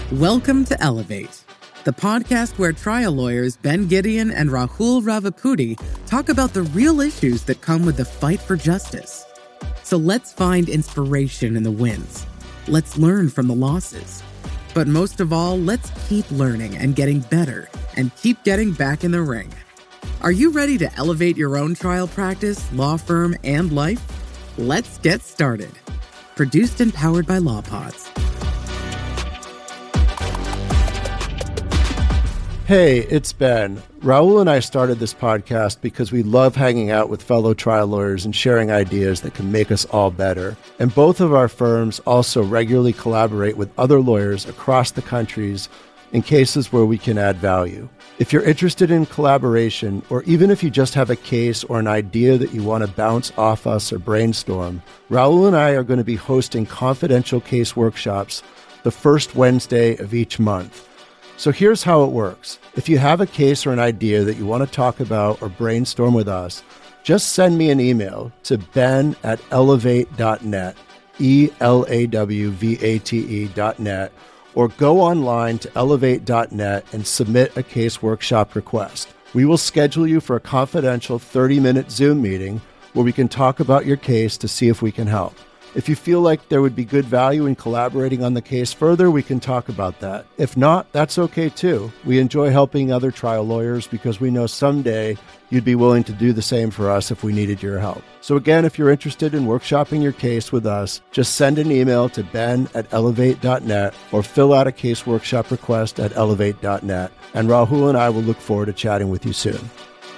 Welcome to Elevate, the podcast where trial lawyers Ben Gideon and Rahul Ravipudi talk about the real issues that come with the fight for justice. So let's find inspiration in the wins. Let's learn from the losses. But most of all, let's keep learning and getting better and keep getting back in the ring. Are you ready to elevate your own trial practice, law firm, and life? Let's get started. Produced and powered by LawPods. Hey, it's Ben. Rahul and I started this podcast because we love hanging out with fellow trial lawyers and sharing ideas that can make us all better. And both of our firms also regularly collaborate with other lawyers across the countries in cases where we can add value. If you're interested in collaboration, or even if you just have a case or an idea that you want to bounce off us or brainstorm, Rahul and I are going to be hosting confidential case workshops the first Wednesday of each month. So here's how it works. If you have a case or an idea that you want to talk about or brainstorm with us, just send me an email to ben@elevate.net, ELAWVATE.net, or go online to elevate.net and submit a case workshop request. We will schedule you for a confidential 30-minute Zoom meeting where we can talk about your case to see if we can help. If you feel like there would be good value in collaborating on the case further, we can talk about that. If not, that's okay too. We enjoy helping other trial lawyers because we know someday you'd be willing to do the same for us if we needed your help. So again, if you're interested in workshopping your case with us, just send an email to ben@elevate.net or fill out a case workshop request at elevate.net. And Rahul and I will look forward to chatting with you soon.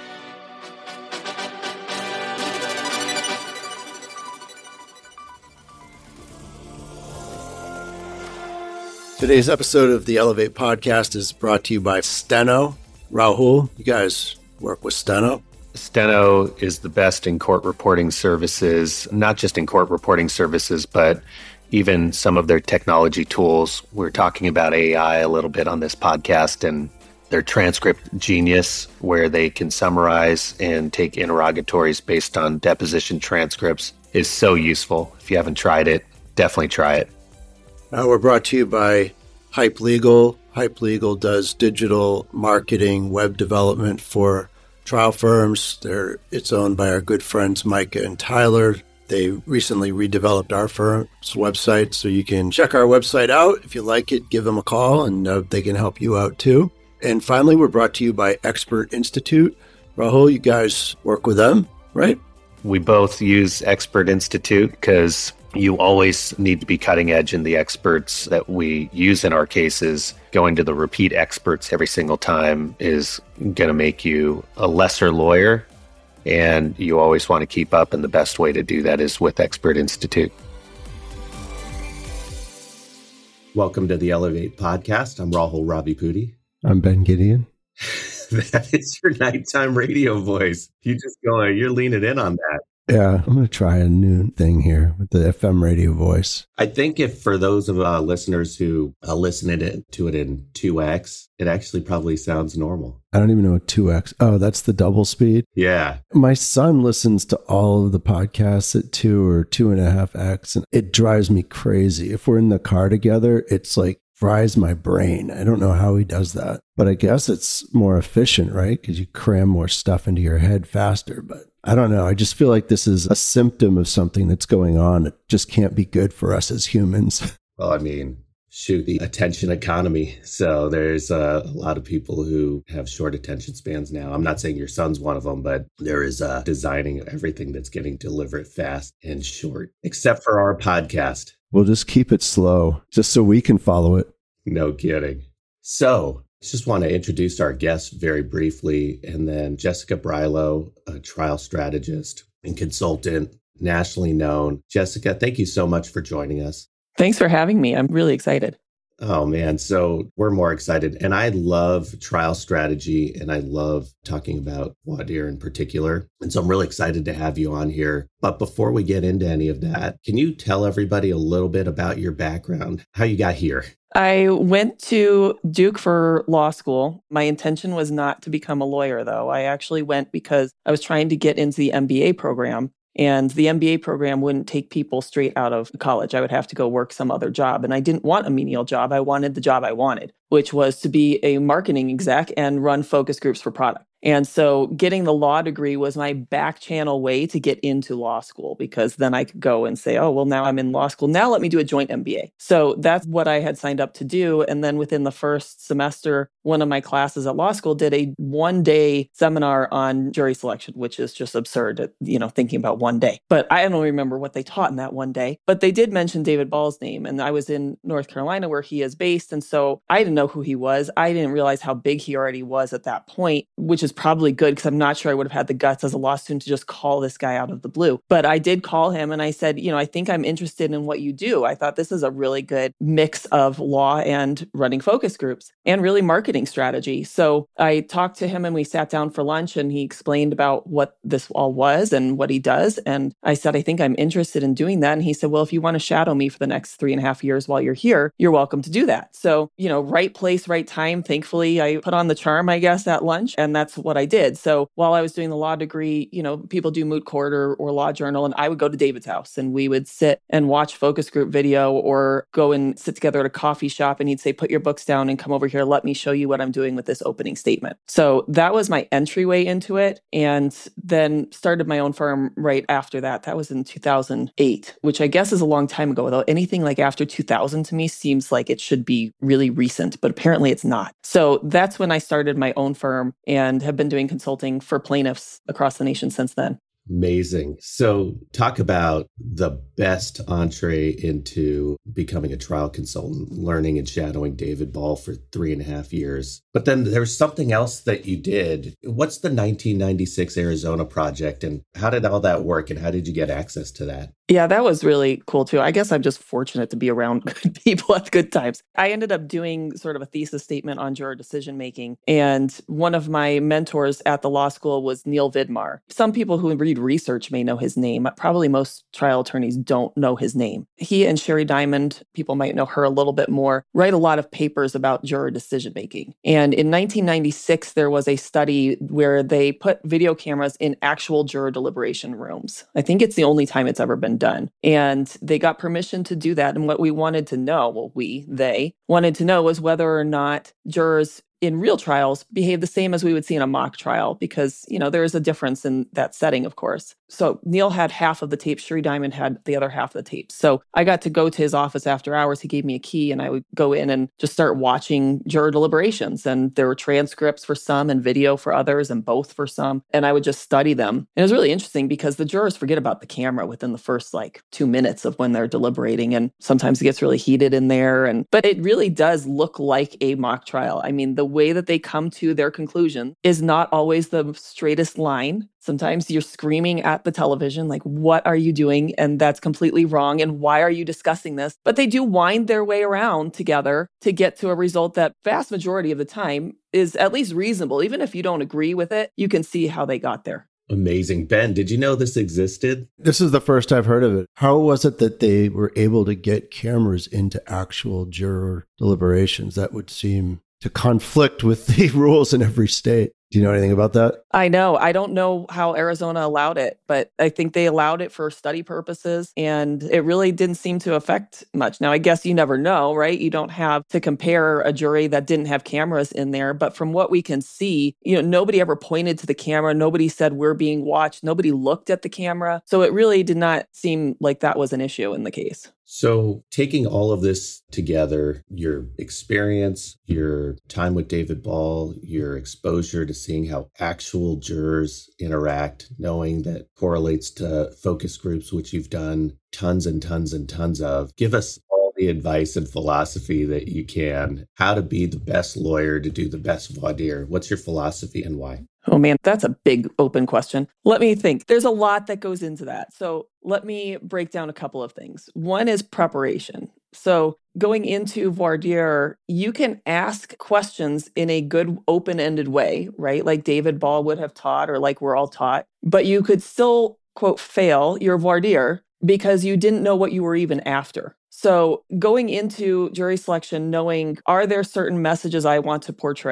Today's episode of the Elevate podcast is brought to you by Steno. Rahul, you guys work with Steno? Steno is the best in court reporting services, not just in court reporting services, but even some of their technology tools. We're talking about AI a little bit on this podcast, and their transcript genius, where they can summarize and take interrogatories based on deposition transcripts, is so useful. If you haven't tried it, definitely try it. We're brought to you by Hype Legal. Hype Legal does digital marketing, web development for trial firms. It's owned by our good friends Micah and Tyler. They recently redeveloped our firm's website, so you can check our website out. If you like it, give them a call, and they can help you out too. And finally, we're brought to you by Expert Institute. Rahul, you guys work with them, right? We both use Expert Institute because you always need to be cutting edge in the experts that we use in our cases. Going to the repeat experts every single time is going to make you a lesser lawyer, and you always want to keep up, and the best way to do that is with Expert Institute. Welcome to the Elevate podcast. I'm Rahul Ravipudi. I'm Ben Gideon. That is your nighttime radio voice. You're leaning in on that. Yeah, I'm going to try a new thing here with the FM radio voice. I think if for those of listeners who listen to it in 2x, it actually probably sounds normal. I don't even know what 2x. Oh, that's the double speed? Yeah. My son listens to all of the podcasts at 2 or 2.5x, and it drives me crazy. If we're in the car together, it's like fries my brain. I don't know how he does that, but I guess it's more efficient, right? Because you cram more stuff into your head faster, but I don't know. I just feel like this is a symptom of something that's going on. It just can't be good for us as humans. Well, I mean, the attention economy. So there's a lot of people who have short attention spans now. I'm not saying your son's one of them, but there is designing everything that's getting delivered fast and short, except for our podcast. We'll just keep it slow, just so we can follow it. No kidding. So just want to introduce our guest very briefly, and then Jessica Brylo, a trial strategist and consultant, nationally known. Jessica, thank you so much for joining us. Thanks for having me. I'm really excited. Oh, man. So we're more excited. And I love trial strategy, and I love talking about voir dire in particular. And so I'm really excited to have you on here. But before we get into any of that, can you tell everybody a little bit about your background, how you got here? I went to Duke for law school. My intention was not to become a lawyer, though. I actually went because I was trying to get into the MBA program. And the MBA program wouldn't take people straight out of college. I would have to go work some other job. And I didn't want a menial job. I wanted the job I wanted, which was to be a marketing exec and run focus groups for product. And so getting the law degree was my back channel way to get into law school, because then I could go and say, oh, well, now I'm in law school. Now let me do a joint MBA. So that's what I had signed up to do. And then within the first semester, one of my classes at law school did a one-day seminar on jury selection, which is just absurd, thinking about one day. But I don't remember what they taught in that one day. But they did mention David Ball's name. And I was in North Carolina where he is based. And so I didn't know who he was. I didn't realize how big he already was at that point, which is probably good because I'm not sure I would have had the guts as a law student to just call this guy out of the blue. But I did call him and I said, I think I'm interested in what you do. I thought this is a really good mix of law and running focus groups and really marketing strategy. So I talked to him and we sat down for lunch and he explained about what this all was and what he does. And I said, I think I'm interested in doing that. And he said, well, if you want to shadow me for the next 3.5 years while you're here, you're welcome to do that. So, right place, right time. Thankfully, I put on the charm, I guess, at lunch. And that's what I did. So while I was doing the law degree, people do moot court or law journal, and I would go to David's house and we would sit and watch focus group video or go and sit together at a coffee shop. And he'd say, put your books down and come over here. Let me show you what I'm doing with this opening statement. So that was my entryway into it. And then started my own firm right after that. That was in 2008, which I guess is a long time ago, though anything like after 2000 to me seems like it should be really recent, but apparently it's not. So that's when I started my own firm and have been doing consulting for plaintiffs across the nation since then. Amazing. So talk about the best entree into becoming a trial consultant, learning and shadowing David Ball for 3.5 years. But then there's something else that you did. What's the 1996 Arizona project and how did all that work and how did you get access to that? Yeah, that was really cool too. I guess I'm just fortunate to be around good people at good times. I ended up doing sort of a thesis statement on juror decision making. And one of my mentors at the law school was Neil Vidmar. Some people who read research may know his name. Probably most trial attorneys don't know his name. He and Sherry Diamond, people might know her a little bit more, write a lot of papers about juror decision making. And in 1996, there was a study where they put video cameras in actual juror deliberation rooms. I think it's the only time it's ever been done. And they got permission to do that. And what we wanted to know, they wanted to know was whether or not jurors in real trials behave the same as we would see in a mock trial, because, there is a difference in that setting, of course. So Neil had half of the tapes, Sherry Diamond had the other half of the tapes. So I got to go to his office after hours. He gave me a key and I would go in and just start watching juror deliberations. And there were transcripts for some and video for others and both for some. And I would just study them. And it was really interesting because the jurors forget about the camera within the first 2 minutes of when they're deliberating. And sometimes it gets really heated in there. But it really does look like a mock trial. I mean, the way that they come to their conclusion is not always the straightest line. Sometimes you're screaming at the television, like, what are you doing? And that's completely wrong. And why are you discussing this? But they do wind their way around together to get to a result that vast majority of the time is at least reasonable. Even if you don't agree with it, you can see how they got there. Amazing. Ben, did you know this existed? This is the first I've heard of it. How was it that they were able to get cameras into actual juror deliberations? That would seem to conflict with the rules in every state. Do you know anything about that? I know. I don't know how Arizona allowed it, but I think they allowed it for study purposes, and it really didn't seem to affect much. Now, I guess you never know, right? You don't have to compare a jury that didn't have cameras in there, but from what we can see, nobody ever pointed to the camera. Nobody said we're being watched. Nobody looked at the camera. So it really did not seem like that was an issue in the case. So taking all of this together, your experience, your time with David Ball, your exposure to seeing how actual jurors interact, knowing that correlates to focus groups, which you've done tons and tons and tons of, give us all the advice and philosophy that you can, how to be the best lawyer, to do the best voir dire. What's your philosophy and why? Oh man, that's a big open question. Let me think. There's a lot that goes into that. So let me break down a couple of things. One is preparation. So going into voir dire, you can ask questions in a good open-ended way, right? Like David Ball would have taught or like we're all taught, but you could still, quote, fail your voir dire because you didn't know what you were even after. So going into jury selection, knowing, are there certain messages I want to portray?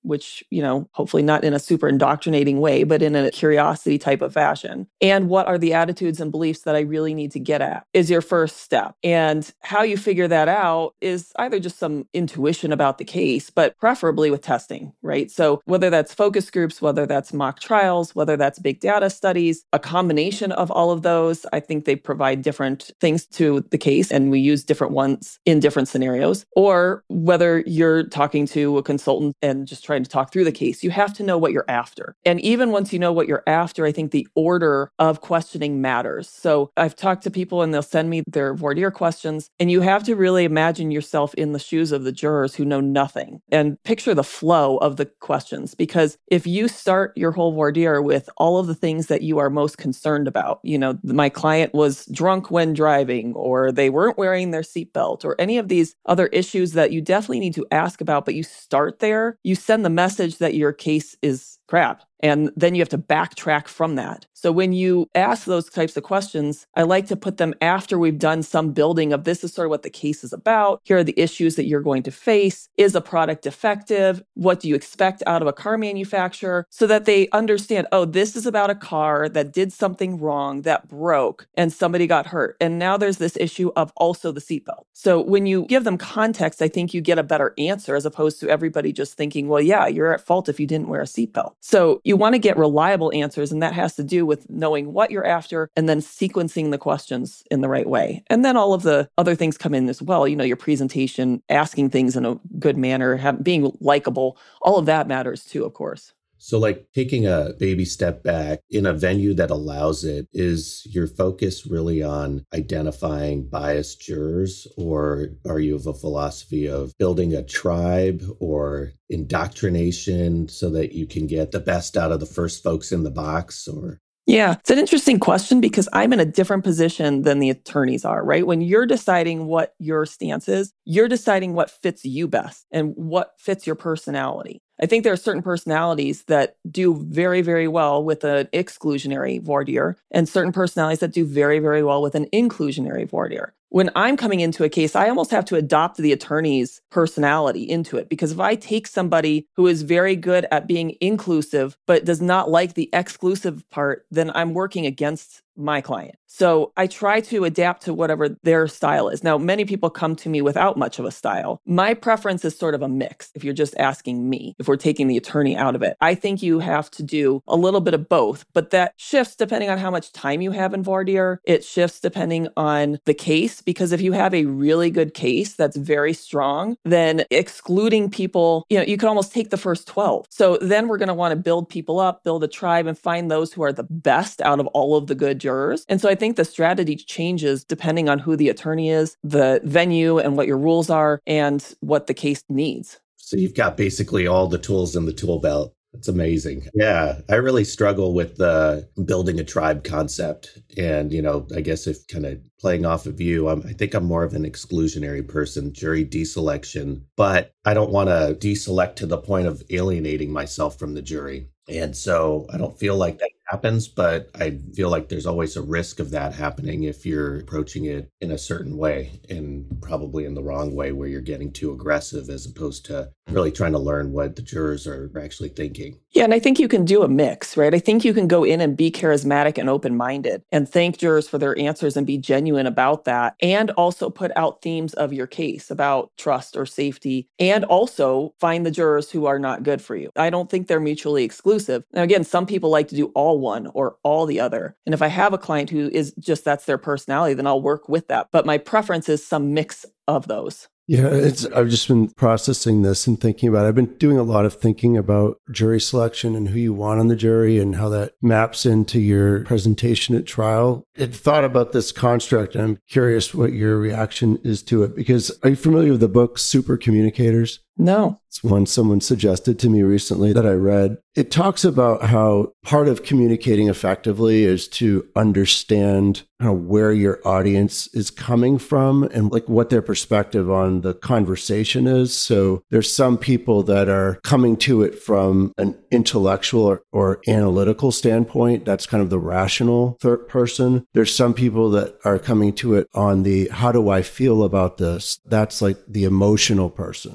which, hopefully not in a super indoctrinating way, but in a curiosity type of fashion. And what are the attitudes and beliefs that I really need to get at is your first step. And how you figure that out is either just some intuition about the case, but preferably with testing, right? So whether that's focus groups, whether that's mock trials, whether that's big data studies, a combination of all of those, I think they provide different things to the case, and we use different ones in different scenarios. Or whether you're talking to a consultant and just trying to talk through the case, you have to know what you're after. And even once you know what you're after, I think the order of questioning matters. So I've talked to people and they'll send me their voir dire questions, and you have to really imagine yourself in the shoes of the jurors who know nothing and picture the flow of the questions. Because if you start your whole voir dire with all of the things that you are most concerned about, my client was drunk when driving, or they weren't wearing their seatbelt, or any of these other issues that you definitely need to ask about, but you start there, you send the message that your case is crap. And then you have to backtrack from that. So when you ask those types of questions, I like to put them after we've done some building of this is sort of what the case is about. Here are the issues that you're going to face. Is a product defective? What do you expect out of a car manufacturer? So that they understand, oh, this is about a car that did something wrong, that broke, and somebody got hurt. And now there's this issue of also the seatbelt. So when you give them context, I think you get a better answer as opposed to everybody just thinking, well, yeah, you're at fault if you didn't wear a seatbelt. So you want to get reliable answers, and that has to do with knowing what you're after and then sequencing the questions in the right way. And then all of the other things come in as well. Your presentation, asking things in a good manner, being likable, all of that matters too, of course. So like taking a baby step back in a venue that allows it, is your focus really on identifying biased jurors, or are you of a philosophy of building a tribe or indoctrination so that you can get the best out of the first folks in the box? Or Yeah, it's an interesting question because I'm in a different position than the attorneys are, right? When you're deciding what your stance is, you're deciding what fits you best and what fits your personality. I think there are certain personalities that do very, very well with an exclusionary voir dire, and certain personalities that do very, very well with an inclusionary voir dire. When I'm coming into a case, I almost have to adopt the attorney's personality into it, because if I take somebody who is very good at being inclusive but does not like the exclusive part, then I'm working against my client. So I try to adapt to whatever their style is. Now, many people come to me without much of a style. My preference is sort of a mix. If you're just asking me, if we're taking the attorney out of it, I think you have to do a little bit of both, but that shifts depending on how much time you have in voir dire. It shifts depending on the case, because if you have a really good case that's very strong, then excluding people, you can almost take the first 12. So then we're going to want to build people up, build a tribe, and find those who are the best out of all of the good jurors. And so I think the strategy changes depending on who the attorney is, the venue, and what your rules are, and what the case needs. So you've got basically all the tools in the tool belt. That's amazing. Yeah, I really struggle with the building a tribe concept. And, I guess if kind of playing off of you, I think I'm more of an exclusionary person, jury deselection, but I don't want to deselect to the point of alienating myself from the jury. And so I don't feel like that happens, but I feel like there's always a risk of that happening if you're approaching it in a certain way, and probably in the wrong way where you're getting too aggressive as opposed to really trying to learn what the jurors are actually thinking. Yeah, and I think you can do a mix, right? I think you can go in and be charismatic and open-minded and thank jurors for their answers and be genuine about that, and also put out themes of your case about trust or safety, and also find the jurors who are not good for you. I don't think they're mutually exclusive. Now, again, some people like to do all one or all the other. And if I have a client who is just that's their personality, then I'll work with that. But my preference is some mix of those. Yeah, I've just been processing this and thinking about it. I've been doing a lot of thinking about jury selection and who you want on the jury and how that maps into your presentation at trial. I've thought about this construct, and I'm curious what your reaction is to it, because are you familiar with the book Super Communicators? No. It's one someone suggested to me recently that I read. It talks about how part of communicating effectively is to understand where your audience is coming from and like what their perspective on the conversation is. So there's some people that are coming to it from an intellectual or analytical standpoint. That's kind of the rational third person. There's some people that are coming to it on the how do I feel about this? That's like the emotional person. And then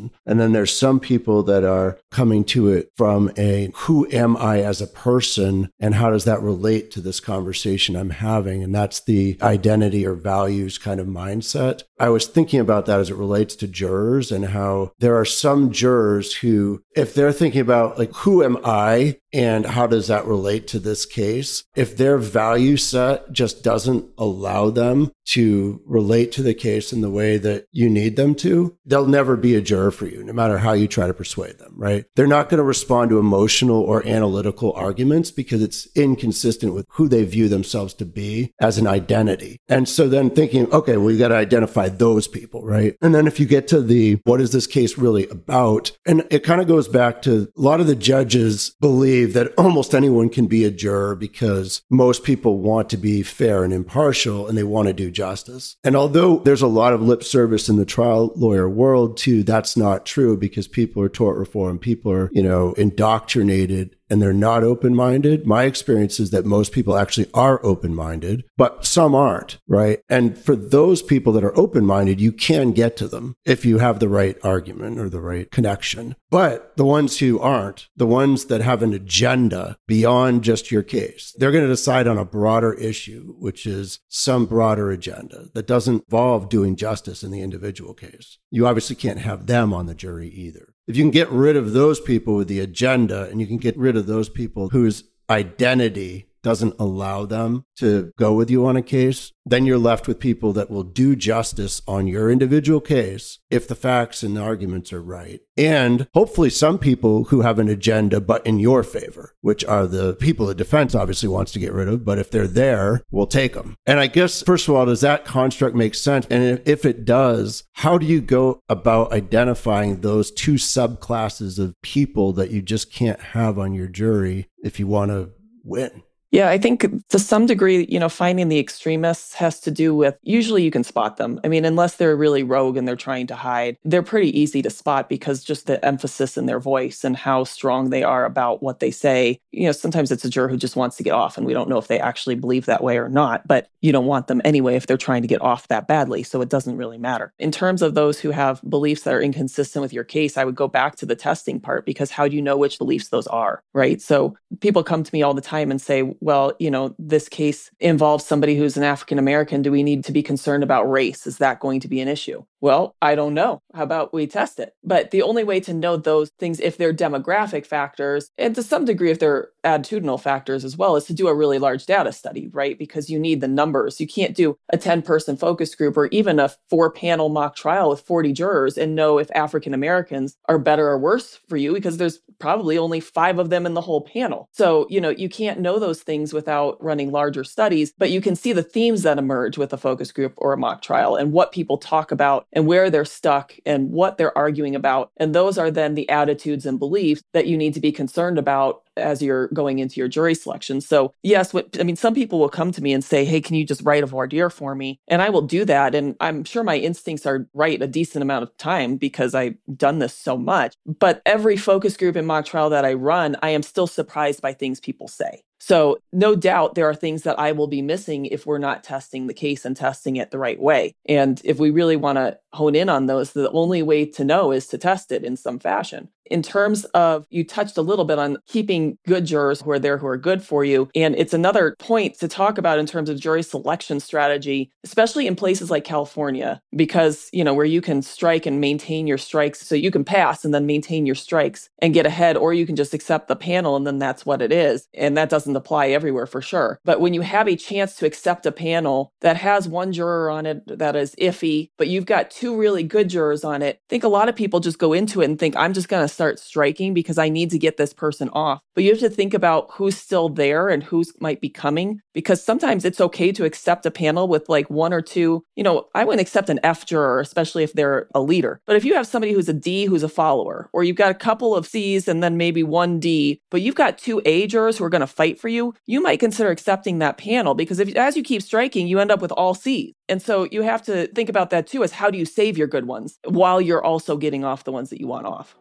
then there's some people that are coming to it from a, who am I as a person and how does that relate to this conversation I'm having? And that's the identity or values kind of mindset. I was thinking about that as it relates to jurors and how there are some jurors who, if they're thinking about like, who am I and how does that relate to this case? If their value set just doesn't allow them to relate to the case in the way that you need them to, they'll never be a juror for you, no matter how you try to persuade them, right? They're not going to respond to emotional or analytical arguments because it's inconsistent with who they view themselves to be as an identity. And so then thinking, okay, well, you got to identify those people, right? And then if you get to the, what is this case really about? And it kind of goes back to a lot of the judges believe that almost anyone can be a juror because most people want to be fair and impartial and they want to do justice. And although there's a lot of lip service in the trial lawyer world too, that's not true because people are tort reform, people are, indoctrinated and they're not open-minded. My experience is that most people actually are open-minded, but some aren't, right? And for those people that are open-minded, you can get to them if you have the right argument or the right connection. But the ones who aren't, the ones that have an agenda beyond just your case, they're going to decide on a broader issue, which is some broader agenda that doesn't involve doing justice in the individual case. You obviously can't have them on the jury either. If you can get rid of those people with the agenda and you can get rid of those people whose identity doesn't allow them to go with you on a case, then you're left with people that will do justice on your individual case if the facts and the arguments are right. And hopefully some people who have an agenda but in your favor, which are the people the defense obviously wants to get rid of, but if they're there, we'll take them. And I guess, first of all, does that construct make sense? And if it does, how do you go about identifying those two subclasses of people that you just can't have on your jury if you want to win? Yeah, I think to some degree, finding the extremists has to do with, usually you can spot them. I mean, unless they're really rogue and they're trying to hide, they're pretty easy to spot because just the emphasis in their voice and how strong they are about what they say. Sometimes it's a juror who just wants to get off and we don't know if they actually believe that way or not, but you don't want them anyway if they're trying to get off that badly. So it doesn't really matter. In terms of those who have beliefs that are inconsistent with your case, I would go back to the testing part because how do you know which beliefs those are, right? So people come to me all the time and say, well, this case involves somebody who's an African American. Do we need to be concerned about race? Is that going to be an issue? Well, I don't know. How about we test it? But the only way to know those things, if they're demographic factors, and to some degree, if they're attitudinal factors as well, is to do a really large data study, right? Because you need the numbers. You can't do a 10-person focus group or even a 4-panel mock trial with 40 jurors and know if African Americans are better or worse for you because there's probably only 5 of them in the whole panel. So, you can't know those things without running larger studies, but you can see the themes that emerge with a focus group or a mock trial and what people talk about and where they're stuck and what they're arguing about. And those are then the attitudes and beliefs that you need to be concerned about as you're going into your jury selection. So yes, some people will come to me and say, hey, can you just write a voir dire for me? And I will do that. And I'm sure my instincts are right a decent amount of time because I've done this so much. But every focus group and mock trial that I run, I am still surprised by things people say. So no doubt there are things that I will be missing if we're not testing the case and testing it the right way. And if we really want to hone in on those, the only way to know is to test it in some fashion. In terms of, you touched a little bit on keeping good jurors who are there who are good for you. And it's another point to talk about in terms of jury selection strategy, especially in places like California, because, where you can strike and maintain your strikes. So you can pass and then maintain your strikes and get ahead, or you can just accept the panel and then that's what it is. And that doesn't apply everywhere for sure. But when you have a chance to accept a panel that has one juror on it that is iffy, but you've got 2 really good jurors on it, I think a lot of people just go into it and think, I'm just going to start striking because I need to get this person off. But you have to think about who's still there and who's might be coming, because sometimes it's okay to accept a panel with like 1 or 2. I wouldn't accept an F juror, especially if they're a leader. But if you have somebody who's a D who's a follower, or you've got a couple of C's and then maybe 1 D, but you've got 2 A jurors who are going to fight for you, you might consider accepting that panel, because as you keep striking, you end up with all C's. And so you have to think about that too, as how do you save your good ones while you're also getting off the ones that you want off.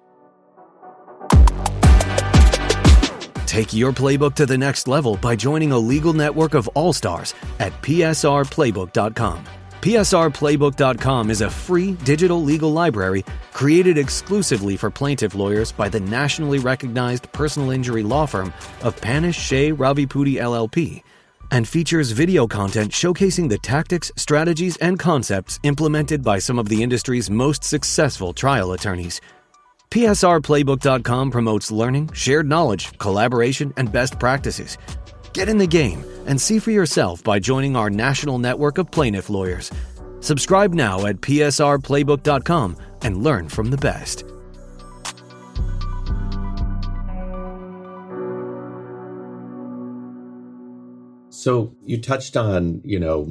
Take your playbook to the next level by joining a legal network of all-stars at PSRplaybook.com. PSRplaybook.com is a free digital legal library created exclusively for plaintiff lawyers by the nationally recognized personal injury law firm of Panish Shea Ravipudi LLP, and features video content showcasing the tactics, strategies, and concepts implemented by some of the industry's most successful trial attorneys. PSRplaybook.com promotes learning, shared knowledge, collaboration, and best practices. Get in the game and see for yourself by joining our national network of plaintiff lawyers. Subscribe now at PSRplaybook.com and learn from the best. So you touched on,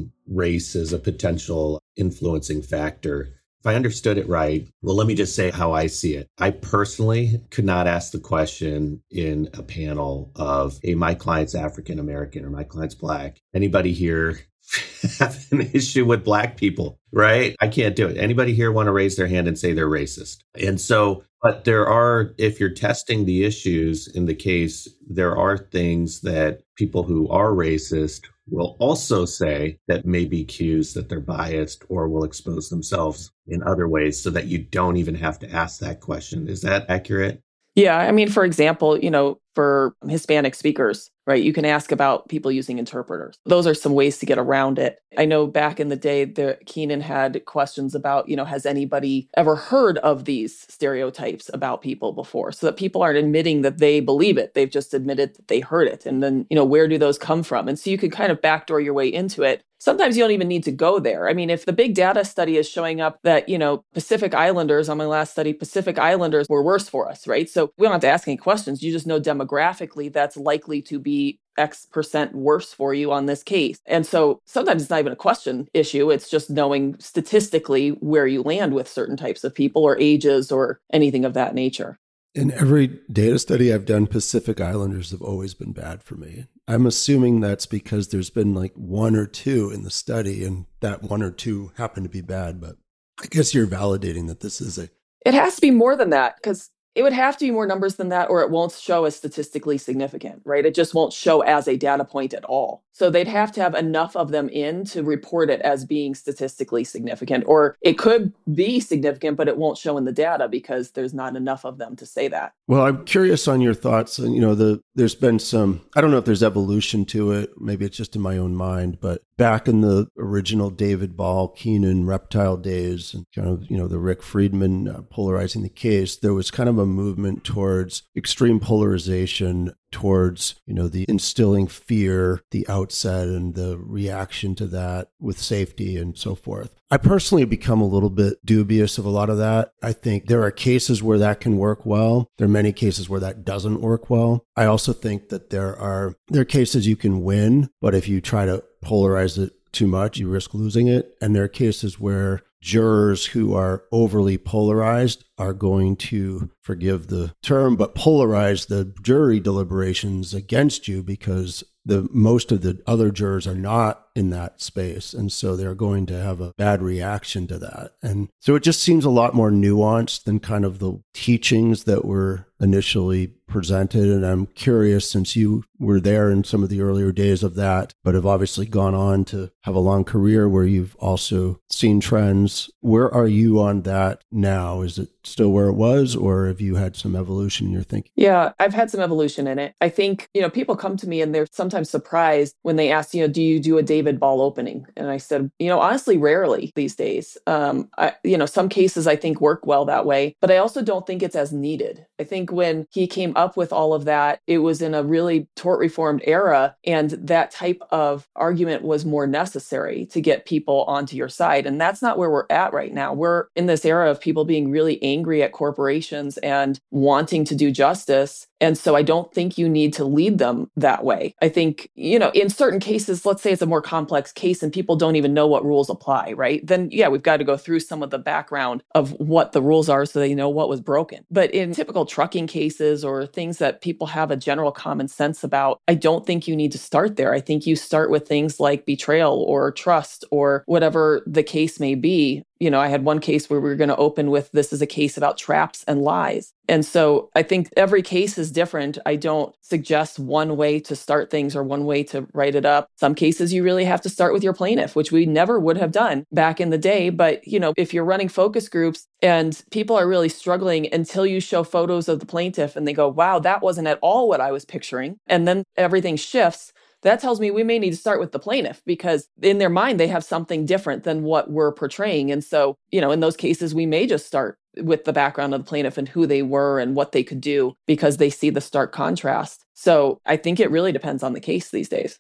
race as a potential influencing factor. If I understood it right, well, let me just say how I see it. I personally could not ask the question in a panel of, hey, my client's African American or my client's Black. Anybody here have an issue with Black people, right? I can't do it. Anybody here want to raise their hand and say they're racist? And so, but there are, if you're testing the issues in the case, there are things that people who are racist will also say that may be cues that they're biased or will expose themselves in other ways so that you don't even have to ask that question. Is that accurate? Yeah. I mean, for example, for Hispanic speakers, right, you can ask about people using interpreters. Those are some ways to get around it. I know back in the day, Keenan had questions about, has anybody ever heard of these stereotypes about people before? So that people aren't admitting that they believe it. They've just admitted that they heard it. And then, where do those come from? And so you can kind of backdoor your way into it. Sometimes you don't even need to go there. I mean, if the big data study is showing up that, Pacific Islanders, on my last study, Pacific Islanders were worse for us, right? So we don't have to ask any questions. You just know demographically that's likely to be X% worse for you on this case. And so sometimes it's not even a question issue. It's just knowing statistically where you land with certain types of people or ages or anything of that nature. In every data study I've done, Pacific Islanders have always been bad for me. I'm assuming that's because there's been like one or two in the study, and that one or two happen to be bad. But I guess you're validating that this is It has to be more than that, because it would have to be more numbers than that, or it won't show as statistically significant, right? It just won't show as a data point at all. So they'd have to have enough of them in to report it as being statistically significant, or it could be significant, but it won't show in the data because there's not enough of them to say that. Well, I'm curious on your thoughts. And, there's been some, I don't know if there's evolution to it. Maybe it's just in my own mind, but back in the original David Ball, Keenan, Reptile days, and kind of, the Rick Friedman polarizing the case, there was kind of a movement towards extreme polarization, towards, the instilling fear, the outset and the reaction to that with safety and so forth. I personally have become a little bit dubious of a lot of that. I think there are cases where that can work well. There are many cases where that doesn't work well. I also think that there are cases you can win, but if you try to polarize it too much, you risk losing it. And there are cases where jurors who are overly polarized are going to, forgive the term, but polarize the jury deliberations against you because most of the other jurors are not in that space. And so they're going to have a bad reaction to that. And so it just seems a lot more nuanced than kind of the teachings that were initially presented. And I'm curious, since you were there in some of the earlier days of that, but have obviously gone on to have a long career where you've also seen trends, where are you on that now? Is it still where it was, or have you had some evolution in your thinking? Yeah, I've had some evolution in it. I think, people come to me and they're sometimes surprised when they ask, do you do a David Ball opening? And I said, honestly, rarely these days. Some cases I think work well that way, but I also don't think it's as needed. I think when he came up with all of that, it was in a really tort reformed era, and that type of argument was more necessary to get people onto your side. And that's not where we're at right now. We're in this era of people being really angry at corporations and wanting to do justice. And so I don't think you need to lead them that way. I think, in certain cases, let's say it's a more complex case and people don't even know what rules apply, right? Then, yeah, we've got to go through some of the background of what the rules are so they know what was broken. But in typical trucking cases or things that people have a general common sense about, I don't think you need to start there. I think you start with things like betrayal or trust or whatever the case may be. I had one case where we were going to open with, this is a case about traps and lies. And so I think every case is different. I don't suggest one way to start things or one way to write it up. Some cases you really have to start with your plaintiff, which we never would have done back in the day. But, if you're running focus groups and people are really struggling until you show photos of the plaintiff and they go, wow, that wasn't at all what I was picturing. And then everything shifts. That tells me we may need to start with the plaintiff because in their mind, they have something different than what we're portraying. And so, in those cases, we may just start with the background of the plaintiff and who they were and what they could do because they see the stark contrast. So I think it really depends on the case these days.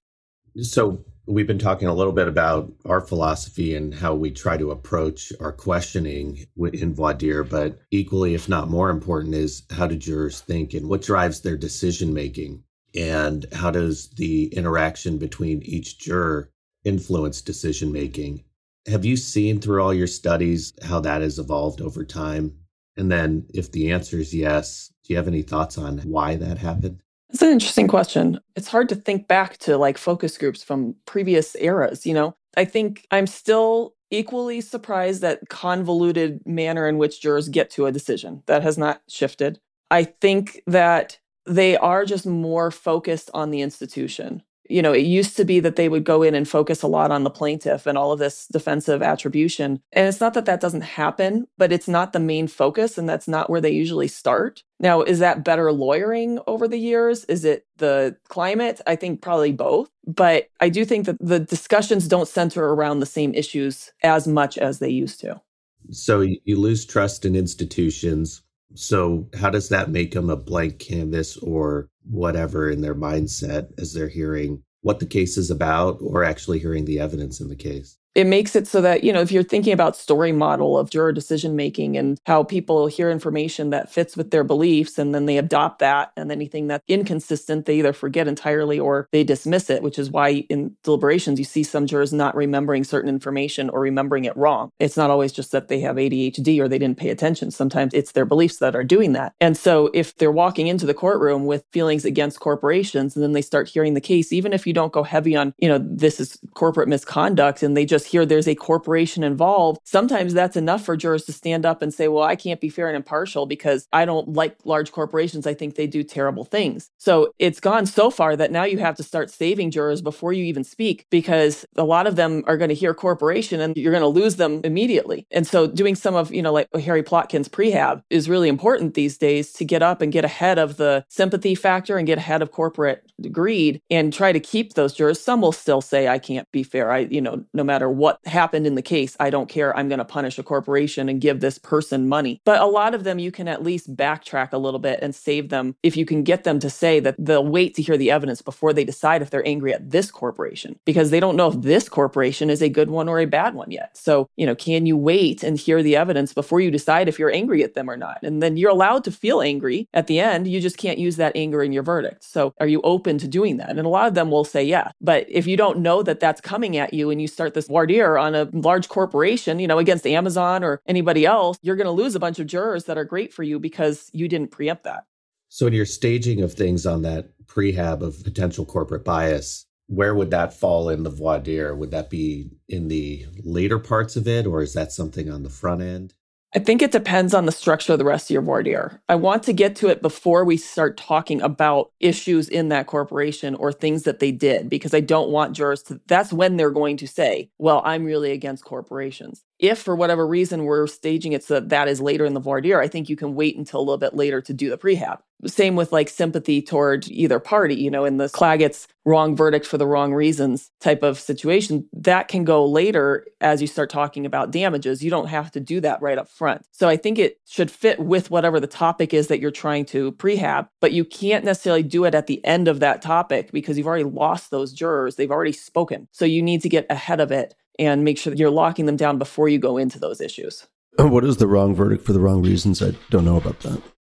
So we've been talking a little bit about our philosophy and how we try to approach our questioning in voir dire, but equally, if not more important, is how do jurors think and what drives their decision making? And how does the interaction between each juror influence decision making? Have you seen through all your studies how that has evolved over time? And then if the answer is yes, do you have any thoughts on why that happened? It's an interesting question. It's hard to think back to focus groups from previous eras. I think I'm still equally surprised at convoluted manner in which jurors get to a decision. That has not shifted. I think that they are just more focused on the institution. It used to be that they would go in and focus a lot on the plaintiff and all of this defensive attribution. And it's not that that doesn't happen, but it's not the main focus, and that's not where they usually start. Now, is that better lawyering over the years? Is it the climate? I think probably both. But I do think that the discussions don't center around the same issues as much as they used to. So you lose trust in institutions. So how does that make them a blank canvas or whatever in their mindset as they're hearing what the case is about or actually hearing the evidence in the case? It makes it so that, if you're thinking about story model of juror decision-making and how people hear information that fits with their beliefs and then they adopt that, and anything that's inconsistent, they either forget entirely or they dismiss it, which is why in deliberations, you see some jurors not remembering certain information or remembering it wrong. It's not always just that they have ADHD or they didn't pay attention. Sometimes it's their beliefs that are doing that. And so if they're walking into the courtroom with feelings against corporations and then they start hearing the case, even if you don't go heavy on, this is corporate misconduct and they just hear there's a corporation involved, sometimes that's enough for jurors to stand up and say, well, I can't be fair and impartial because I don't like large corporations. I think they do terrible things. So it's gone so far that now you have to start saving jurors before you even speak, because a lot of them are going to hear corporation and you're going to lose them immediately. And so doing some of, like Harry Plotkin's prehab is really important these days to get up and get ahead of the sympathy factor and get ahead of corporate greed and try to keep those jurors. Some will still say, I can't be fair. No matter what happened in the case, I don't care. I'm going to punish a corporation and give this person money. But a lot of them, you can at least backtrack a little bit and save them if you can get them to say that they'll wait to hear the evidence before they decide if they're angry at this corporation, because they don't know if this corporation is a good one or a bad one yet. So, can you wait and hear the evidence before you decide if you're angry at them or not? And then you're allowed to feel angry at the end. You just can't use that anger in your verdict. So are you open to doing that? And a lot of them will say, yeah. But if you don't know that that's coming at you and you start this voir dire on a large corporation, against Amazon or anybody else, you're going to lose a bunch of jurors that are great for you because you didn't preempt that. So in your staging of things on that prehab of potential corporate bias, where would that fall in the voir dire? Would that be in the later parts of it, or is that something on the front end? I think it depends on the structure of the rest of your voir dire. I want to get to it before we start talking about issues in that corporation or things that they did, because I don't want jurors to, that's when they're going to say, well, I'm really against corporations. If for whatever reason we're staging it so that is later in the voir dire, I think you can wait until a little bit later to do the prehab. Same with sympathy toward either party, in the Claggett's wrong verdict for the wrong reasons type of situation, that can go later as you start talking about damages. You don't have to do that right up front. So I think it should fit with whatever the topic is that you're trying to prehab, but you can't necessarily do it at the end of that topic because you've already lost those jurors. They've already spoken. So you need to get ahead of it and make sure that you're locking them down before you go into those issues. What is the wrong verdict for the wrong reasons? I don't know about that.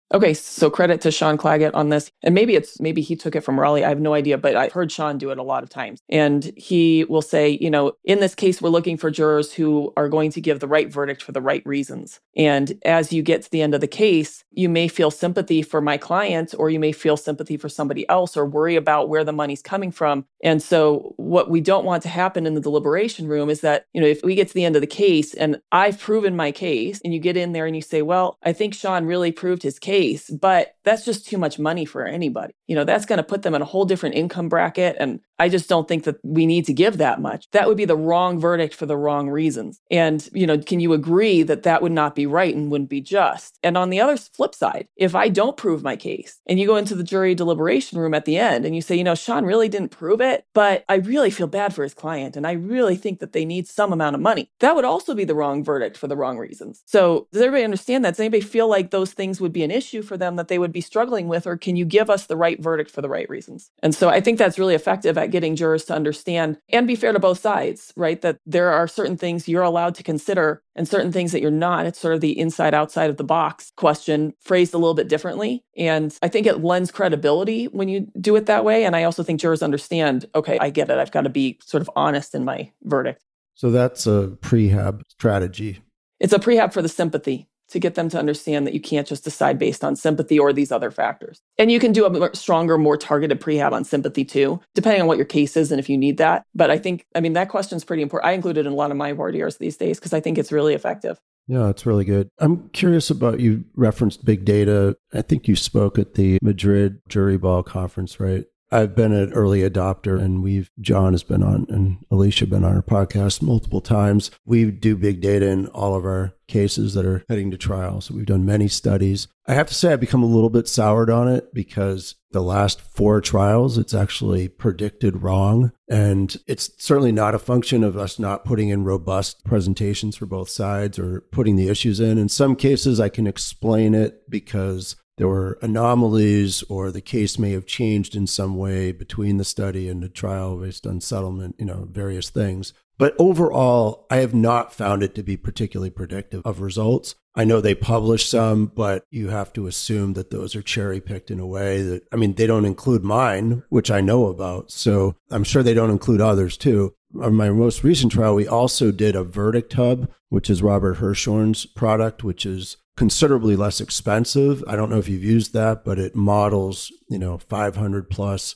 Okay, so credit to Sean Claggett on this. And maybe he took it from Raleigh. I have no idea, but I've heard Sean do it a lot of times. And he will say, in this case, we're looking for jurors who are going to give the right verdict for the right reasons. And as you get to the end of the case, you may feel sympathy for my client, or you may feel sympathy for somebody else, or worry about where the money's coming from. And so what we don't want to happen in the deliberation room is that, if we get to the end of the case and I've proven my case, and you get in there and you say, well, I think Sean really proved his case, but that's just too much money for anybody. That's going to put them in a whole different income bracket. And I just don't think that we need to give that much. That would be the wrong verdict for the wrong reasons. And, can you agree that that would not be right and wouldn't be just? And on the other flip side, if I don't prove my case and you go into the jury deliberation room at the end and you say, Sean really didn't prove it, but I really feel bad for his client and I really think that they need some amount of money, that would also be the wrong verdict for the wrong reasons. So does everybody understand that? Does anybody feel like those things would be an issue for them that they would be struggling with, or can you give us the right verdict for the right reasons? And so I think that's really effective at getting jurors to understand and be fair to both sides, right? That there are certain things you're allowed to consider and certain things that you're not. It's sort of the inside outside of the box question phrased a little bit differently. And I think it lends credibility when you do it that way. And I also think jurors understand, okay, I get it. I've got to be sort of honest in my verdict. So that's a prehab strategy. It's a prehab for the sympathy, to get them to understand that you can't just decide based on sympathy or these other factors. And you can do a stronger, more targeted prehab on sympathy too, depending on what your case is and if you need that. But that question is pretty important. I include it in a lot of my voir dires these days because I think it's really effective. Yeah, it's really good. I'm curious about, you referenced big data. I think you spoke at the Madrid Jury Ball Conference, right? I've been an early adopter, and John has been on and Alicia been on our podcast multiple times. We do big data in all of our cases that are heading to trial. So we've done many studies. I have to say I've become a little bit soured on it because the last 4 trials, it's actually predicted wrong. And it's certainly not a function of us not putting in robust presentations for both sides or putting the issues in. In some cases, I can explain it because there were anomalies or the case may have changed in some way between the study and the trial based on settlement, various things. But overall, I have not found it to be particularly predictive of results. I know they publish some, but you have to assume that those are cherry picked in a way that, they don't include mine, which I know about. So I'm sure they don't include others too. On my most recent trial, we also did a verdict hub, which is Robert Hirschhorn's product, which is considerably less expensive. I don't know if you've used that, but it models, 500 plus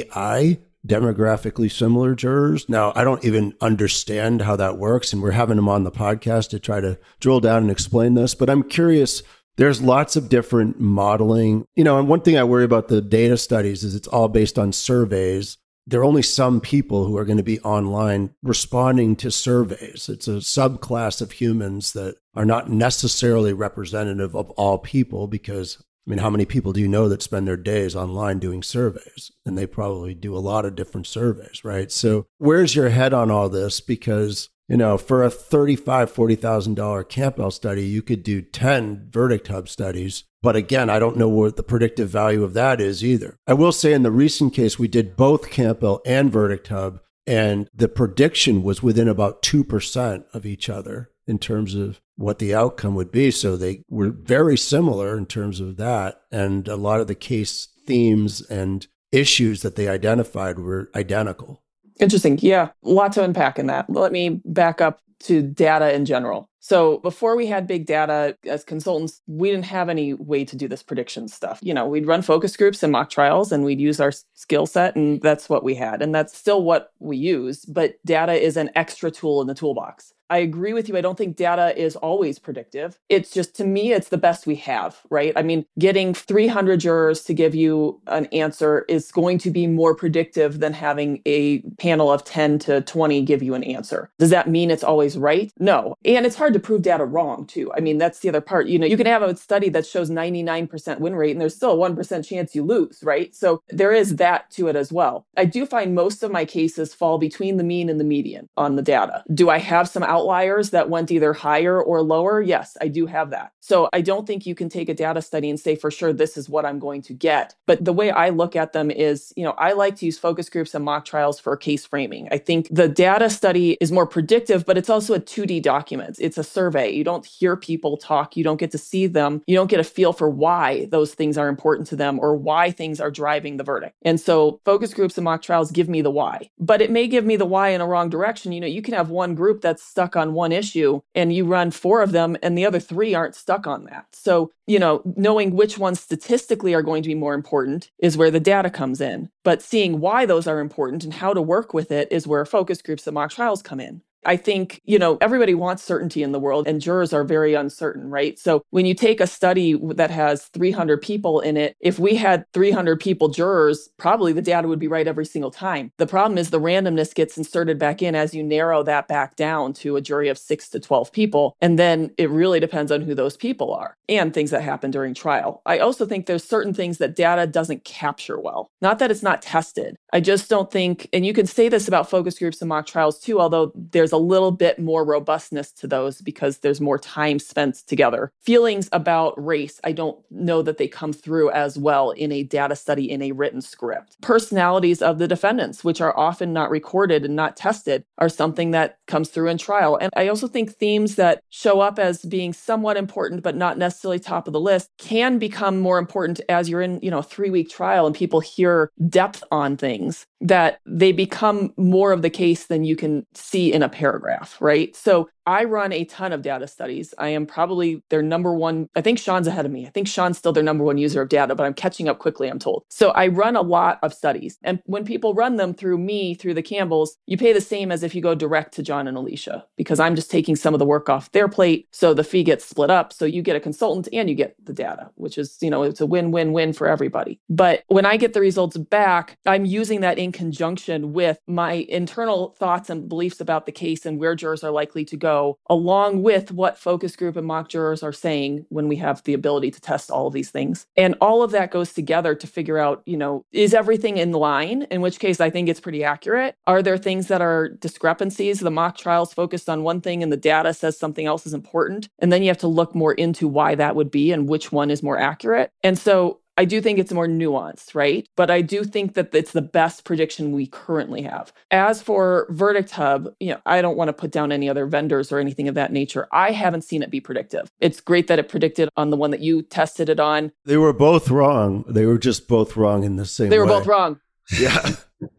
AI demographically similar jurors. Now, I don't even understand how that works, and we're having them on the podcast to try to drill down and explain this, but I'm curious. There's lots of different modeling, and one thing I worry about the data studies is it's all based on surveys. There are only some people who are going to be online responding to surveys. It's a subclass of humans that are not necessarily representative of all people because, how many people do you know that spend their days online doing surveys? And they probably do a lot of different surveys, right? So where's your head on all this? Because, for a $35,000, $40,000 Campbell study, you could do 10 verdict hub studies. But again, I don't know what the predictive value of that is either. I will say in the recent case, we did both Campbell and verdict hub, and the prediction was within about 2% of each other in terms of what the outcome would be. So they were very similar in terms of that. And a lot of the case themes and issues that they identified were identical. Interesting. Yeah, a lot to unpack in that. Let me back up to data in general. So before we had big data as consultants, we didn't have any way to do this prediction stuff. We'd run focus groups and mock trials and we'd use our skill set, and that's what we had. And that's still what we use, but data is an extra tool in the toolbox. I agree with you. I don't think data is always predictive. It's just, to me, it's the best we have, right? Getting 300 jurors to give you an answer is going to be more predictive than having a panel of 10 to 20 give you an answer. Does that mean it's always right? No. And it's hard to prove data wrong too. That's the other part. You can have a study that shows 99% win rate and there's still a 1% chance you lose, right? So there is that to it as well. I do find most of my cases fall between the mean and the median on the data. Do I have some outliers that went either higher or lower? Yes, I do have that. So I don't think you can take a data study and say for sure this is what I'm going to get. But the way I look at them is, I like to use focus groups and mock trials for case framing. I think the data study is more predictive, but it's also a 2D document. It's a survey. You don't hear people talk. You don't get to see them. You don't get a feel for why those things are important to them or why things are driving the verdict. And so focus groups and mock trials give me the why, but it may give me the why in a wrong direction. You can have one group that's stuck on one issue and you run 4 of them and the other 3 aren't stuck on that. So, knowing which ones statistically are going to be more important is where the data comes in. But seeing why those are important and how to work with it is where focus groups and mock trials come in. I think, everybody wants certainty in the world and jurors are very uncertain, right? So when you take a study that has 300 people in it, if we had 300 people jurors, probably the data would be right every single time. The problem is the randomness gets inserted back in as you narrow that back down to a jury of 6 to 12 people. And then it really depends on who those people are and things that happen during trial. I also think there's certain things that data doesn't capture well. Not that it's not tested. I just don't think, and you can say this about focus groups and mock trials too, although there's a little bit more robustness to those because there's more time spent together. Feelings about race, I don't know that they come through as well in a data study in a written script. Personalities of the defendants, which are often not recorded and not tested, are something that comes through in trial. And I also think themes that show up as being somewhat important, but not necessarily top of the list, can become more important as you're in, a 3-week trial and people hear depth on things, that they become more of the case than you can see in a paragraph, right? So I run a ton of data studies. I am probably their number one. I think Sean's ahead of me. I think Sean's still their number one user of data, but I'm catching up quickly, I'm told. So I run a lot of studies. And when people run them through me, through the Campbells, you pay the same as if you go direct to John and Alicia, because I'm just taking some of the work off their plate. So the fee gets split up. So you get a consultant and you get the data, which is, it's a win-win-win for everybody. But when I get the results back, I'm using that in conjunction with my internal thoughts and beliefs about the case and where jurors are likely to go, along with what focus group and mock jurors are saying when we have the ability to test all of these things. And all of that goes together to figure out, is everything in line? In which case I think it's pretty accurate. Are there things that are discrepancies? The mock trials focused on one thing and the data says something else is important. And then you have to look more into why that would be and which one is more accurate. And so I do think it's more nuanced, right? But I do think that it's the best prediction we currently have. As for Verdict Hub, I don't want to put down any other vendors or anything of that nature. I haven't seen it be predictive. It's great that it predicted on the one that you tested it on. They were both wrong. They were just both wrong in the same way. They were both wrong. Yeah.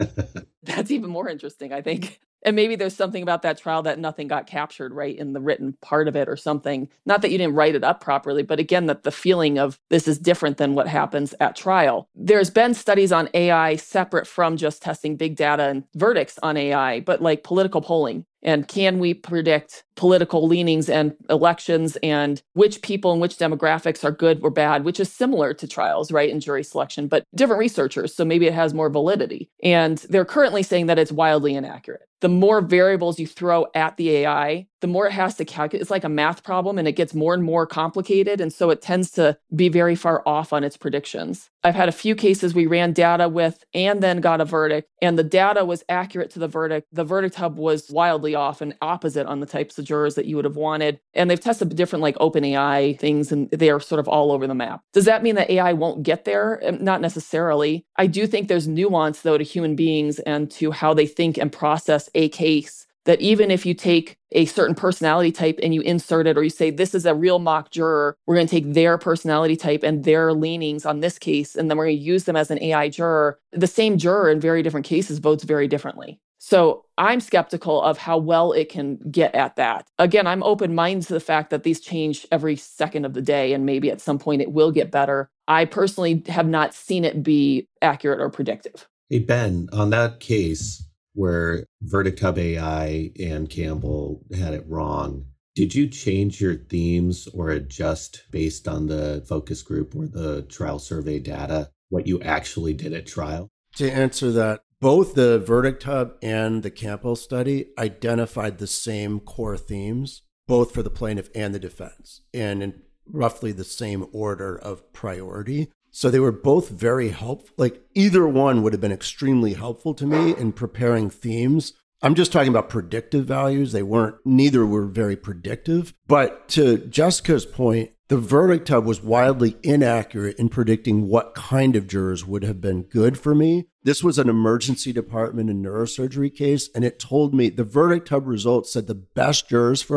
That's even more interesting, I think. And maybe there's something about that trial that nothing got captured, right, in the written part of it or something. Not that you didn't write it up properly, but again, that the feeling of this is different than what happens at trial. There's been studies on AI separate from just testing big data and verdicts on AI, but like political polling. And can we predict political leanings and elections and which people and which demographics are good or bad, which is similar to trials, right, in jury selection, but different researchers. So maybe it has more validity. And they're currently saying that it's wildly inaccurate. The more variables you throw at the AI, the more it has to calculate. It's like a math problem and it gets more and more complicated. And so it tends to be very far off on its predictions. I've had a few cases we ran data with and then got a verdict, and the data was accurate to the verdict. The Verdict Hub was wildly off and opposite on the types of jurors that you would have wanted. And they've tested different like OpenAI things and they are sort of all over the map. Does that mean that AI won't get there? Not necessarily. I do think there's nuance though to human beings and to how they think and process a case, that even if you take a certain personality type and you insert it, or you say, this is a real mock juror, we're going to take their personality type and their leanings on this case, and then we're going to use them as an AI juror. The same juror in very different cases votes very differently. So I'm skeptical of how well it can get at that. Again, I'm open-minded to the fact that these change every second of the day, and maybe at some point it will get better. I personally have not seen it be accurate or predictive. Hey, Ben, on that case where Verdict Hub AI and Campbell had it wrong, did you change your themes or adjust based on the focus group or the trial survey data, what you actually did at trial? To answer that, both the Verdict Hub and the Campbell study identified the same core themes, both for the plaintiff and the defense, and in roughly the same order of priority. So they were both very helpful. Like either one would have been extremely helpful to me in preparing themes. I'm just talking about predictive values. Neither were very predictive. But to Jessica's point, the Verdict Hub was wildly inaccurate in predicting what kind of jurors would have been good for me. This was an emergency department and neurosurgery case, and it told me the Verdict Hub results said the best jurors for us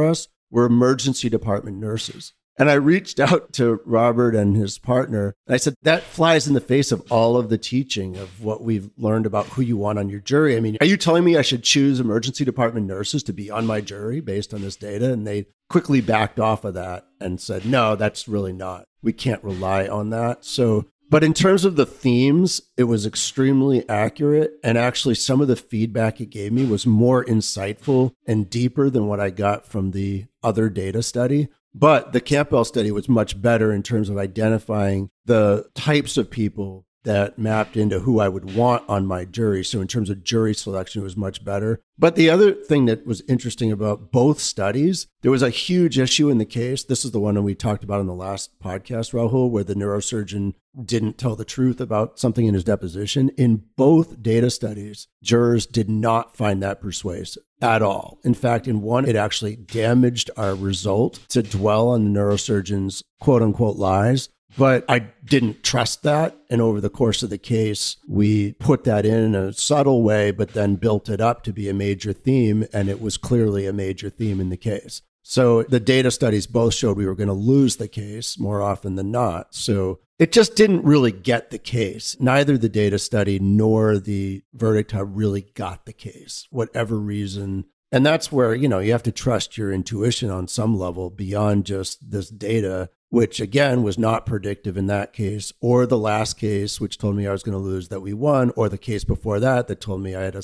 were emergency department nurses. And I reached out to Robert and his partner. And I said, that flies in the face of all of the teaching of what we've learned about who you want on your jury. I mean, are you telling me I should choose emergency department nurses to be on my jury based on this data? And they quickly backed off of that and said, no, that's really not. We can't rely on that. So, but in terms of the themes, it was extremely accurate. And actually, some of the feedback it gave me was more insightful and deeper than what I got from the other data study. But the Campbell study was much better in terms of identifying the types of people that mapped into who I would want on my jury. So in terms of jury selection, it was much better. But the other thing that was interesting about both studies, there was a huge issue in the case. This is the one that we talked about in the last podcast, Rahul, where the neurosurgeon didn't tell the truth about something in his deposition. In both data studies, jurors did not find that persuasive at all. In fact, in one, it actually damaged our result to dwell on the neurosurgeon's quote unquote lies. But I didn't trust that. And over the course of the case, we put that in a subtle way, but then built it up to be a major theme. And it was clearly a major theme in the case. So the data studies both showed we were going to lose the case more often than not. So it just didn't really get the case. Neither the data study nor the verdict hub really got the case, whatever reason. And that's where, you have to trust your intuition on some level beyond just this data, which again was not predictive in that case, or the last case, which told me I was going to lose that we won, or the case before that told me I had a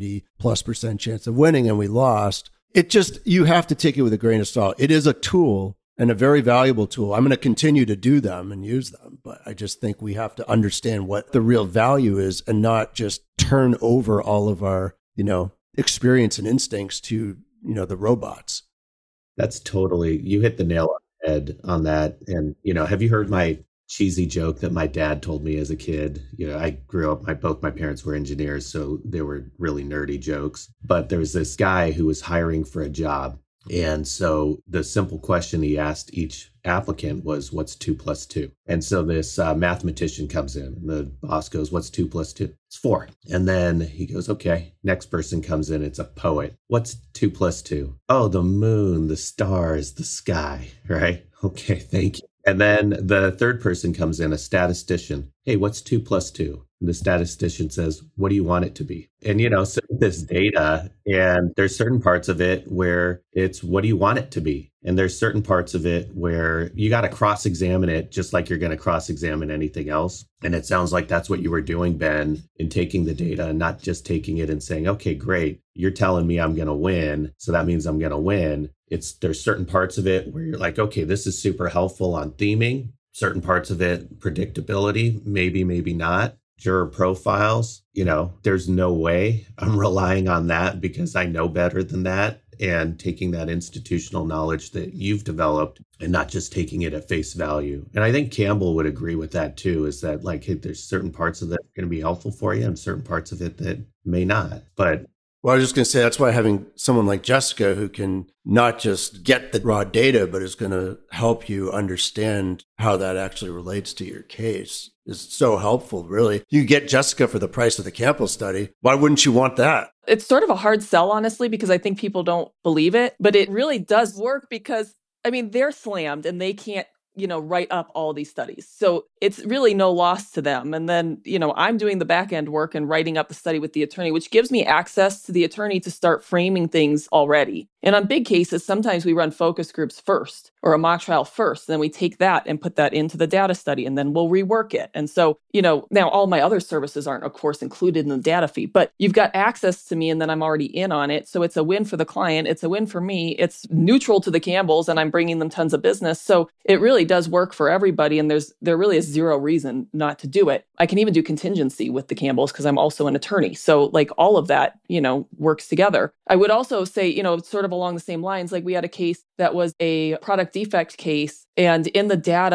70+% chance of winning and we lost. It just, you have to take it with a grain of salt. It is a tool and a very valuable tool. I'm going to continue to do them and use them, but I just think we have to understand what the real value is and not just turn over all of our, experience and instincts to, the robots. That's totally, you hit the nail on the head on that. And, have you heard my cheesy joke that my dad told me as a kid? I grew up, both my parents were engineers, so they were really nerdy jokes. But there was this guy who was hiring for a job. And so the simple question he asked each applicant was, what's 2 + 2? And so this mathematician comes in and the boss goes, what's 2 + 2? It's 4. And then he goes, okay, next person comes in. It's a poet. What's 2 + 2? Oh, the moon, the stars, the sky, right? Okay, thank you. And then the third person comes in, a statistician. Hey, what's 2 + 2? And the statistician says, what do you want it to be? And, so this data, and there's certain parts of it where it's, what do you want it to be? And there's certain parts of it where you got to cross-examine it just like you're going to cross-examine anything else. And it sounds like that's what you were doing, Ben, in taking the data and not just taking it and saying, okay, great, you're telling me I'm going to win, so that means I'm going to win. There's certain parts of it where you're like, okay, this is super helpful on theming. Certain parts of it, predictability, maybe, maybe not. Juror profiles, there's no way I'm relying on that because I know better than that. And taking that institutional knowledge that you've developed and not just taking it at face value. And I think Campbell would agree with that too, is that like, hey, there's certain parts of that going to be helpful for you and certain parts of it that may not. But well, I was just going to say, that's why having someone like Jessica who can not just get the raw data, but is going to help you understand how that actually relates to your case is so helpful, really. You get Jessica for the price of the Campbell study. Why wouldn't you want that? It's sort of a hard sell, honestly, because I think people don't believe it, but it really does work because, they're slammed and they can't, write up all these studies. So it's really no loss to them. And then, I'm doing the back end work and writing up the study with the attorney, which gives me access to the attorney to start framing things already. And on big cases, sometimes we run focus groups first or a mock trial first. And then we take that and put that into the data study and then we'll rework it. And so, now all my other services aren't, of course, included in the data fee, but you've got access to me and then I'm already in on it. So it's a win for the client. It's a win for me. It's neutral to the Campbells and I'm bringing them tons of business. So it really does work for everybody. And there really is zero reason not to do it. I can even do contingency with the Campbells because I'm also an attorney. So like all of that, works together. I would also say, sort of along the same lines, like we had a case that was a product defect case. And in the data,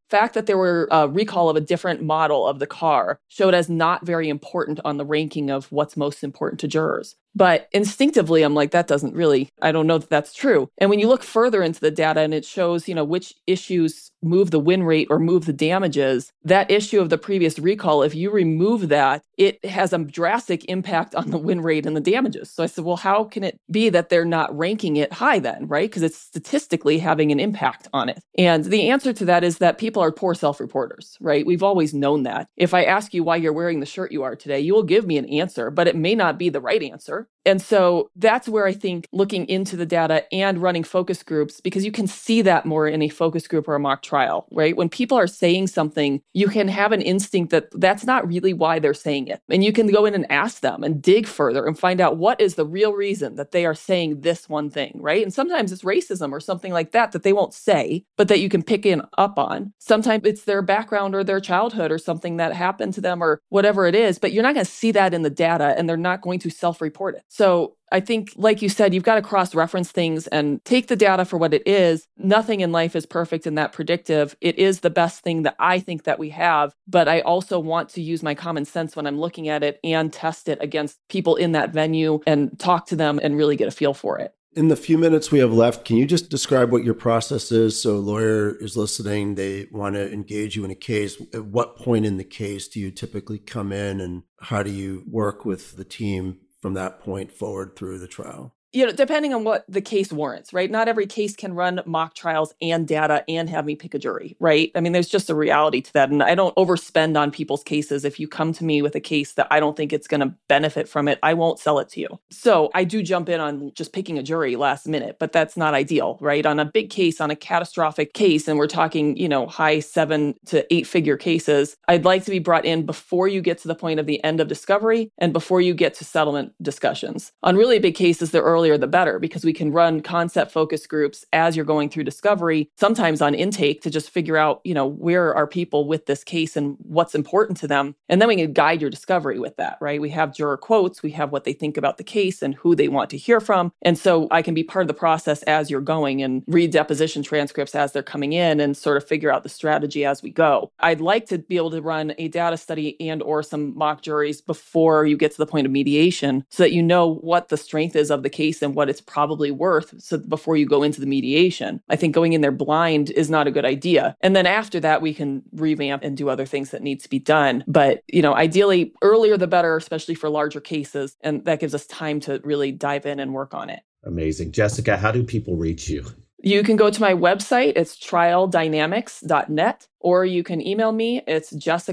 fact that there were a recall of a different model of the car showed as not very important on the ranking of what's most important to jurors. But instinctively, I'm like, that doesn't really, I don't know that that's true. And when you look further into the data and it shows, which issues move the win rate or move the damages, that issue of the previous recall, if you remove that, it has a drastic impact on the win rate and the damages. So I said, well, how can it be that they're not ranking it high then, right? Because it's statistically having an impact on it. And the answer to that is that people are poor self-reporters, right? We've always known that. If I ask you why you're wearing the shirt you are today, you will give me an answer, but it may not be the right answer. And so that's where I think looking into the data and running focus groups, because you can see that more in a focus group or a mock trial, right? When people are saying something, you can have an instinct that that's not really why they're saying it. And you can go in and ask them and dig further and find out what is the real reason that they are saying this one thing, right? And sometimes it's racism or something like that they won't say, but that you can pick up on. Sometimes it's their background or their childhood or something that happened to them or whatever it is, but you're not going to see that in the data and they're not going to self-report it. So I think, like you said, you've got to cross-reference things and take the data for what it is. Nothing in life is perfect and that predictive. It is the best thing that I think that we have, but I also want to use my common sense when I'm looking at it and test it against people in that venue and talk to them and really get a feel for it. In the few minutes we have left, can you just describe what your process is? So a lawyer is listening, they want to engage you in a case. At what point in the case do you typically come in and how do you work with the team from that point forward through the trial? Depending on what the case warrants, right? Not every case can run mock trials and data and have me pick a jury, right? I mean, there's just a reality to that. And I don't overspend on people's cases. If you come to me with a case that I don't think it's going to benefit from it, I won't sell it to you. So I do jump in on just picking a jury last minute, but that's not ideal, right? On a big case, on a catastrophic case, and we're talking, high 7 to 8 figure cases, I'd like to be brought in before you get to the point of the end of discovery and before you get to settlement discussions. On really big cases, the earlier the better, because we can run concept focus groups as you're going through discovery, sometimes on intake to just figure out, where are people with this case and what's important to them. And then we can guide your discovery with that, right? We have juror quotes, we have what they think about the case and who they want to hear from. And so I can be part of the process as you're going and read deposition transcripts as they're coming in and sort of figure out the strategy as we go. I'd like to be able to run a data study and or some mock juries before you get to the point of mediation so that you know what the strength is of the case and what it's probably worth. So before you go into the mediation, I think going in there blind is not a good idea. And then after that, we can revamp and do other things that need to be done. But, ideally earlier the better, especially for larger cases. And that gives us time to really dive in and work on it. Amazing. Jessica, how do people reach you? You can go to my website. It's trialdynamics.net, or you can email me. It's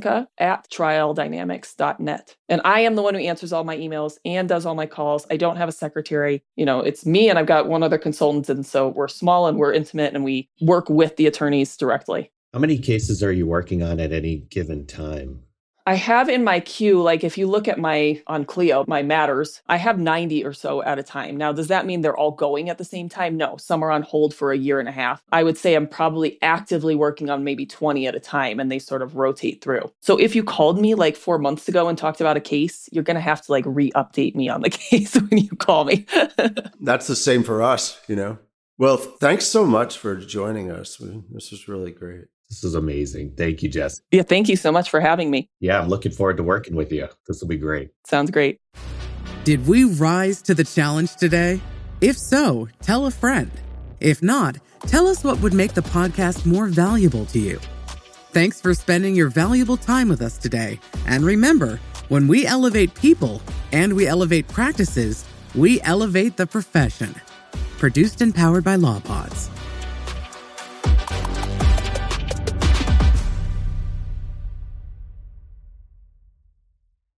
jessica@trialdynamics.net. And I am the one who answers all my emails and does all my calls. I don't have a secretary. It's me and I've got one other consultant. And so we're small and we're intimate and we work with the attorneys directly. How many cases are you working on at any given time? I have in my queue, like if you look at on Clio, my matters, I have 90 or so at a time. Now, does that mean they're all going at the same time? No, some are on hold for a year and a half. I would say I'm probably actively working on maybe 20 at a time and they sort of rotate through. So if you called me like 4 months ago and talked about a case, you're going to have to like re-update me on the case when you call me. That's the same for us, Well, thanks so much for joining us. This was really great. This is amazing. Thank you, Jess. Yeah, thank you so much for having me. Yeah, I'm looking forward to working with you. This will be great. Sounds great. Did we rise to the challenge today? If so, tell a friend. If not, tell us what would make the podcast more valuable to you. Thanks for spending your valuable time with us today. And remember, when we elevate people and we elevate practices, we elevate the profession. Produced and powered by LawPods.